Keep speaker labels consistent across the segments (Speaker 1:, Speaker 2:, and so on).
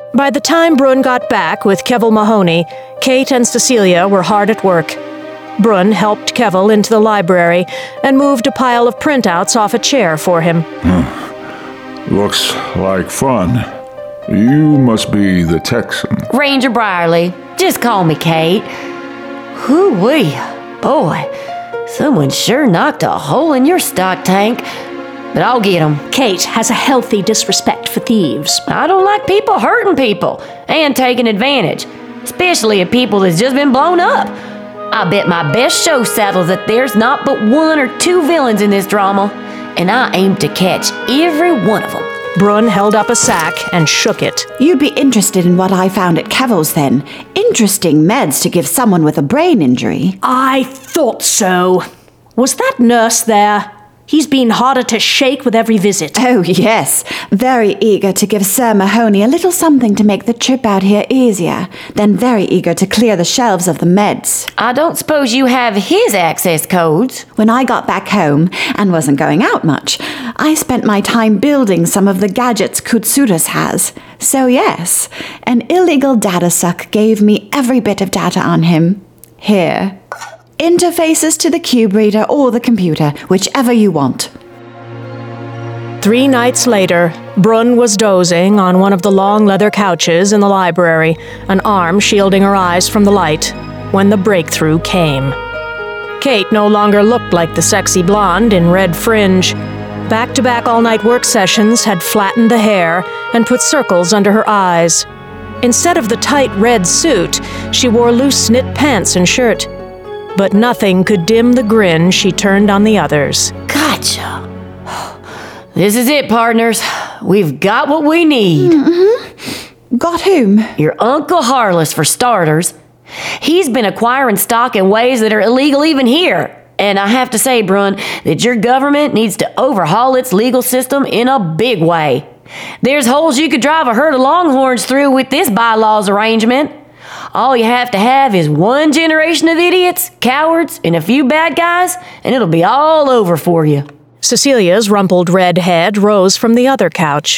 Speaker 1: By the time Brun got back with Kevil Mahoney, Kate and Cecilia were hard at work. Brun helped Kevil into the library and moved a pile of printouts off a chair for him.
Speaker 2: Looks like fun. You must be the Texan.
Speaker 3: Ranger Brierly. Just call me Kate. Hoo-wee. Boy, someone sure knocked a hole in your stock tank. But I'll get 'em.
Speaker 4: Kate has a healthy disrespect for thieves.
Speaker 3: I don't like people hurting people and taking advantage, especially of people that's just been blown up. I bet my best show settles that there's not but 1 or 2 villains in this drama, and I aim to catch every one of them.
Speaker 1: Brun held up a sack and shook it.
Speaker 5: You'd be interested in what I found at Kevil's then. Interesting meds to give someone with a brain injury.
Speaker 4: I thought so. Was that nurse there? He's been harder to shake with every visit.
Speaker 5: Oh, yes. Very eager to give Sir Mahoney a little something to make the trip out here easier. Then very eager to clear the shelves of the meds.
Speaker 3: I don't suppose you have his access codes?
Speaker 5: When I got back home and wasn't going out much, I spent my time building some of the gadgets Kutsudas has. So yes, an illegal data suck gave me every bit of data on him. Here. Interfaces to the cube reader or the computer, whichever you want.
Speaker 1: 3 nights later, Brun was dozing on one of the long leather couches in the library, an arm shielding her eyes from the light, when the breakthrough came. Kate no longer looked like the sexy blonde in red fringe. Back-to-back all-night work sessions had flattened the hair and put circles under her eyes. Instead of the tight red suit, she wore loose knit pants and shirt. But nothing could dim the grin she turned on the others.
Speaker 3: Gotcha. This is it, partners. We've got what we need.
Speaker 5: Mm-hmm. Got whom?
Speaker 3: Your Uncle Harless, for starters. He's been acquiring stock in ways that are illegal even here. And I have to say, Brun, that your government needs to overhaul its legal system in a big way. There's holes you could drive a herd of longhorns through with this bylaws arrangement. All you have to have is 1 generation of idiots, cowards, and a few bad guys, and it'll be all over for you.
Speaker 1: Cecilia's rumpled red head rose from the other couch.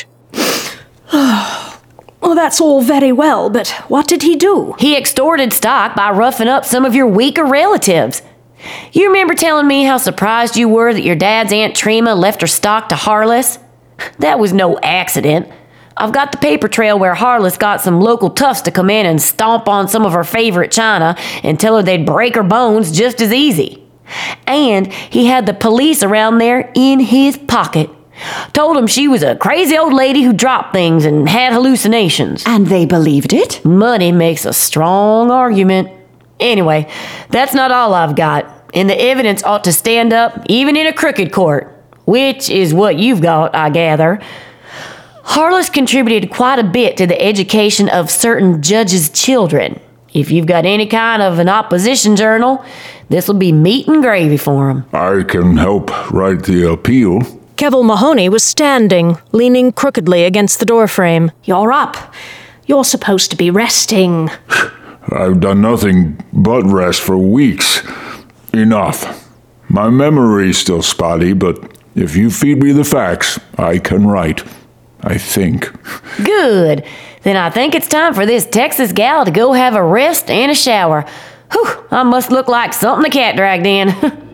Speaker 4: Well, that's all very well, but what did he do?
Speaker 3: He extorted stock by roughing up some of your weaker relatives. You remember telling me how surprised you were that your dad's Aunt Trima left her stock to Harless? That was no accident. I've got the paper trail where Harless got some local toughs to come in and stomp on some of her favorite china and tell her they'd break her bones just as easy. And he had the police around there in his pocket. Told him she was a crazy old lady who dropped things and had hallucinations.
Speaker 5: And they believed it?
Speaker 3: Money makes a strong argument. Anyway, that's not all I've got. And the evidence ought to stand up even in a crooked court, which is what you've got, I gather. Harless contributed quite a bit to the education of certain judges' children. If you've got any kind of an opposition journal, this'll be meat and gravy for 'em.
Speaker 2: I can help write the appeal.
Speaker 1: Kevil Mahoney was standing, leaning crookedly against the doorframe.
Speaker 4: You're up. You're supposed to be resting.
Speaker 2: I've done nothing but rest for weeks. Enough. My memory's still spotty, but if you feed me the facts, I can write. I think.
Speaker 3: Good. Then I think it's time for this Texas gal to go have a rest and a shower. Whew, I must look like something the cat dragged in.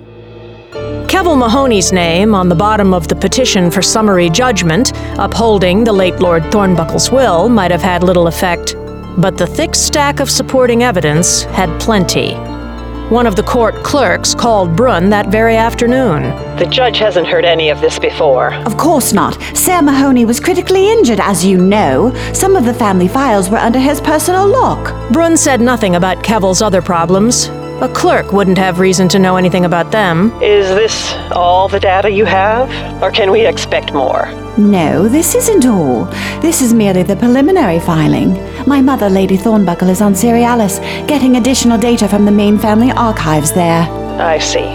Speaker 1: Kevil Mahoney's name on the bottom of the petition for summary judgment, upholding the late Lord Thornbuckle's will, might have had little effect. But the thick stack of supporting evidence had plenty. One of the court clerks called Brun that very afternoon.
Speaker 6: The judge hasn't heard any of this before.
Speaker 5: Of course not. Sir Mahoney was critically injured, as you know. Some of the family files were under his personal lock.
Speaker 1: Brun said nothing about Kevil's other problems. A clerk wouldn't have reason to know anything about them.
Speaker 6: Is this all the data you have? Or can we expect more?
Speaker 5: No, this isn't all. This is merely the preliminary filing. My mother, Lady Thornbuckle, is on Cerealis, getting additional data from the main family archives there.
Speaker 6: I see.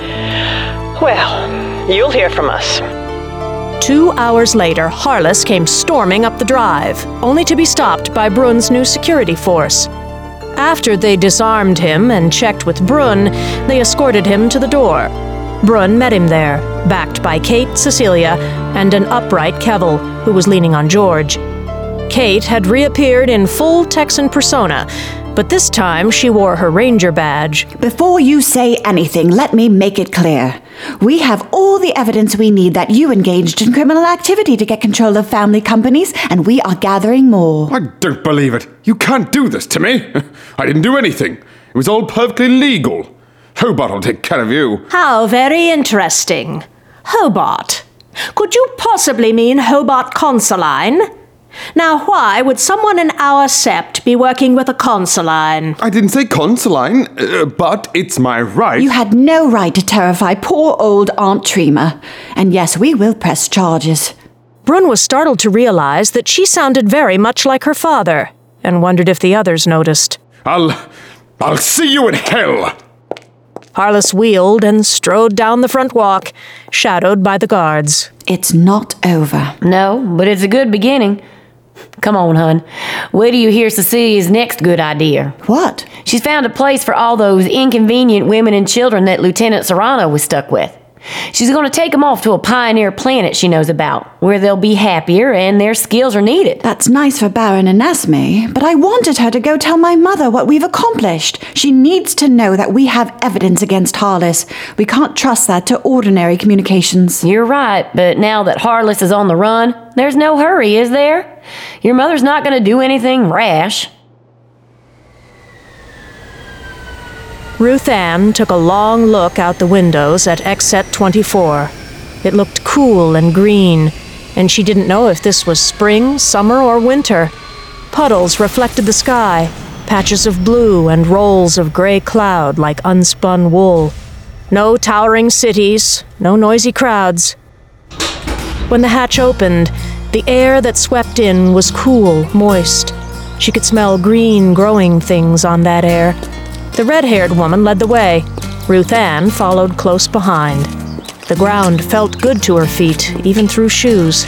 Speaker 6: Well, you'll hear from us.
Speaker 1: 2 hours later, Harless came storming up the drive, only to be stopped by Brun's new security force. After they disarmed him and checked with Brun, they escorted him to the door. Brun met him there, backed by Kate, Cecilia, and an upright Kevil, who was leaning on George. Kate had reappeared in full Texan persona, but this time she wore her ranger badge.
Speaker 5: Before you say anything, let me make it clear. We have all the evidence we need that you engaged in criminal activity to get control of family companies, and we are gathering more.
Speaker 7: I don't believe it. You can't do this to me. I didn't do anything. It was all perfectly legal. Hobart will take care of you.
Speaker 4: How very interesting. Hobart. Could you possibly mean Hobart Consuline? Now, why would someone in our sept be working with a consuline?
Speaker 7: I didn't say consuline, but it's my right.
Speaker 5: You had no right to terrify poor old Aunt Trima. And yes, we will press charges.
Speaker 1: Brun was startled to realize that she sounded very much like her father, and wondered if the others noticed.
Speaker 7: I'll see you in hell!
Speaker 1: Harless wheeled and strode down the front walk, shadowed by the guards.
Speaker 5: It's not over.
Speaker 3: No, but it's a good beginning. Come on, hun. Wait till you hear Cecilia's next good idea.
Speaker 5: What?
Speaker 3: She's found a place for all those inconvenient women and children that Lieutenant Serrano was stuck with. She's going to take them off to a pioneer planet she knows about, where they'll be happier and their skills are needed.
Speaker 5: That's nice for Baron and Esme, but I wanted her to go tell my mother what we've accomplished. She needs to know that we have evidence against Harless. We can't trust that to ordinary communications.
Speaker 3: You're right, but now that Harless is on the run, there's no hurry, is there? Your mother's not going to do anything rash.
Speaker 1: Ruth Ann took a long look out the windows at Exet 24. It looked cool and green, and she didn't know if this was spring, summer, or winter. Puddles reflected the sky, patches of blue and rolls of gray cloud like unspun wool. No towering cities, no noisy crowds. When the hatch opened, the air that swept in was cool, moist. She could smell green growing things on that air. The red-haired woman led the way. Ruth Ann followed close behind. The ground felt good to her feet, even through shoes.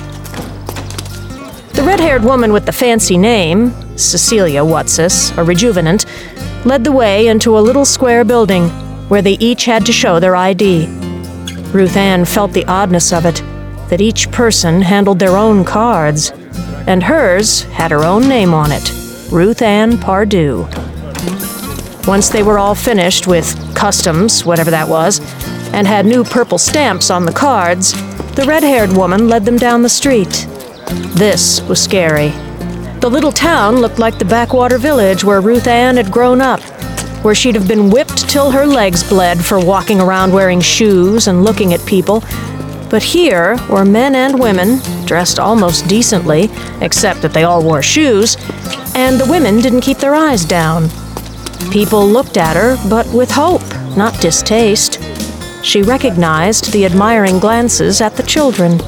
Speaker 1: The red-haired woman with the fancy name, Cecilia Whatsis, a rejuvenant, led the way into a little square building where they each had to show their ID. Ruth Ann felt the oddness of it, that each person handled their own cards, and hers had her own name on it, Ruth Ann Pardue. Once they were all finished with customs, whatever that was, and had new purple stamps on the cards, the red-haired woman led them down the street. This was scary. The little town looked like the backwater village where Ruth Ann had grown up, where she'd have been whipped till her legs bled for walking around wearing shoes and looking at people. But here were men and women, dressed almost decently, except that they all wore shoes, and the women didn't keep their eyes down. People looked at her, but with hope, not distaste. She recognized the admiring glances at the children.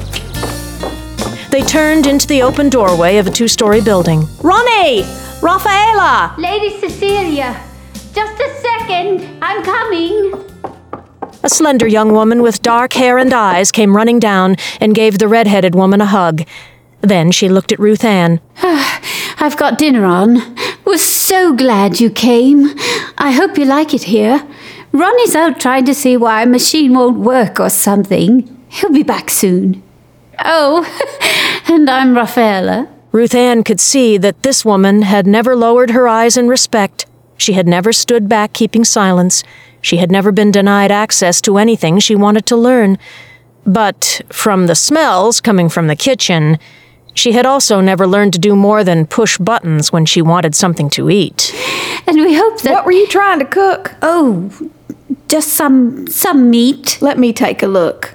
Speaker 1: They turned into the open doorway of a two-story building.
Speaker 4: Ronnie! Rafaela!
Speaker 8: Lady Cecilia, just a second. I'm coming.
Speaker 1: A slender young woman with dark hair and eyes came running down and gave the red-headed woman a hug. Then she looked at Ruth Ann.
Speaker 8: I've got dinner on. Was so glad you came. I hope you like it here. Ronnie's out trying to see why a machine won't work or something. He'll be back soon. Oh, and I'm Rafaela.
Speaker 1: Ruth Ann could see that this woman had never lowered her eyes in respect. She had never stood back keeping silence. She had never been denied access to anything she wanted to learn. But from the smells coming from the kitchen, she had also never learned to do more than push buttons when she wanted something to eat.
Speaker 8: And we hope that...
Speaker 9: What were you trying to cook?
Speaker 8: Oh, just some meat.
Speaker 9: Let me take a look.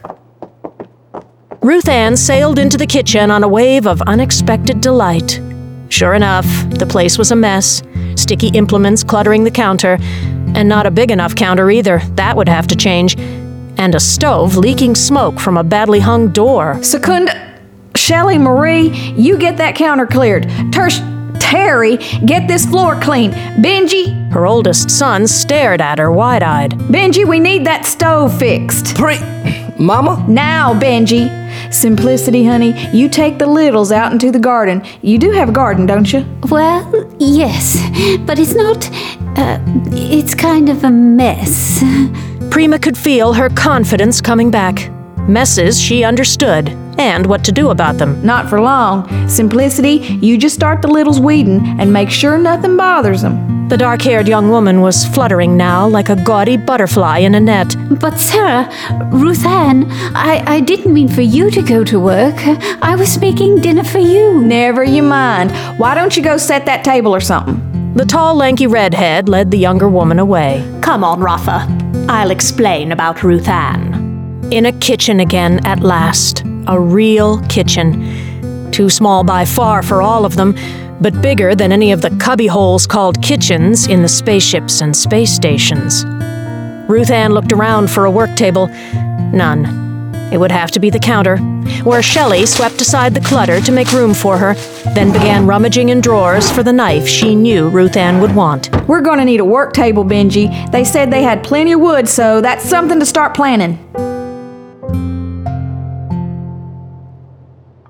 Speaker 1: Ruth Ann sailed into the kitchen on a wave of unexpected delight. Sure enough, the place was a mess. Sticky implements cluttering the counter, and not a big enough counter either. That would have to change. And a stove leaking smoke from a badly hung door.
Speaker 9: Secunda... Shelly Marie, you get that counter cleared. Terry, get this floor clean. Benji...
Speaker 1: Her oldest son stared at her wide-eyed.
Speaker 9: Benji, we need that stove fixed.
Speaker 10: Mama?
Speaker 9: Now, Benji. Simplicity, honey, you take the littles out into the garden. You do have a garden, don't you?
Speaker 8: Well, yes, but it's not... it's kind of a mess.
Speaker 1: Prima could feel her confidence coming back. Messes she understood. and what to do about them.
Speaker 9: Not for long. Simplicity, you just start the littles weeding and make sure nothing bothers them.
Speaker 1: The dark-haired young woman was fluttering now like a gaudy butterfly in a net.
Speaker 8: But Sarah, Ruth Ann, I didn't mean for you to go to work. I was making dinner for you.
Speaker 9: Never you mind. Why don't you go set that table or something?
Speaker 1: The tall, lanky redhead led the younger woman away.
Speaker 4: Come on, Rafa. I'll explain about Ruth Ann.
Speaker 1: In a kitchen again at last. A real kitchen. Too small by far for all of them, but bigger than any of the cubbyholes called kitchens in the spaceships and space stations. Ruth Ann looked around for a work table. None. It would have to be the counter, where Shelley swept aside the clutter to make room for her, then began rummaging in drawers for the knife she knew Ruth Ann would want.
Speaker 9: We're going to need a work table, Benji. They said they had plenty of wood, so that's something to start planning.